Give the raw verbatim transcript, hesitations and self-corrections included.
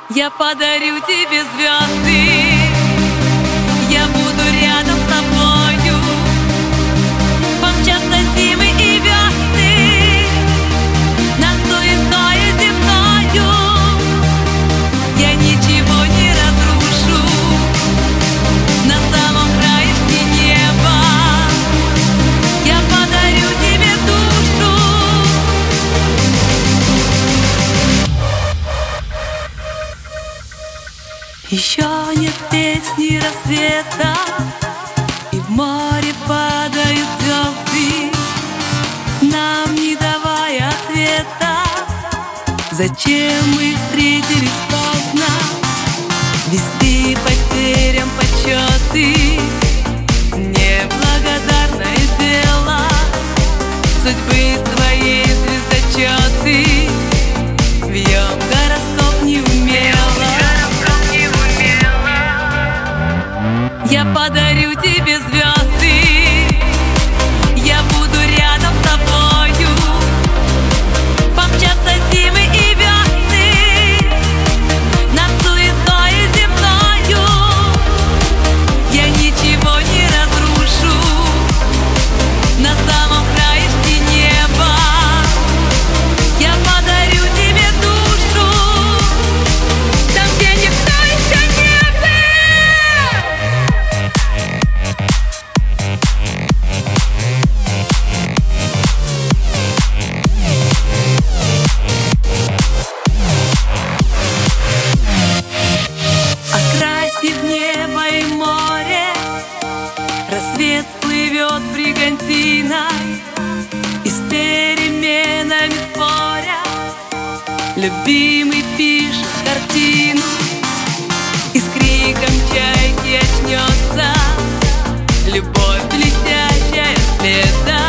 Я подарю тебе звезды, я буду рядом с тобою. Помчатся зимы и весны над суетою земною. Я ничего не разрушу на самом краешке неба. Я подарю тебе душу. Еще нет песни рассвета, и в море падают звезды, нам не давая ответа. Зачем мы встретились поздно? Вести потерям почеты — неблагодарное дело. Судьбы своей звездочеты вьем гороскоп неумело. Я подарю тебе звезды, я буду рядом с тобою. Помчатся зимы и весны над суетою земною. Я ничего не разрушу на самом краешке неба. Я подарю тебе душу там, где никто еще не был. Окрасив небо и море, рассвет плывет бригантиной, и с переменами споря любимый пишет картину. И с криком чайки очнется любовь, летящая следом.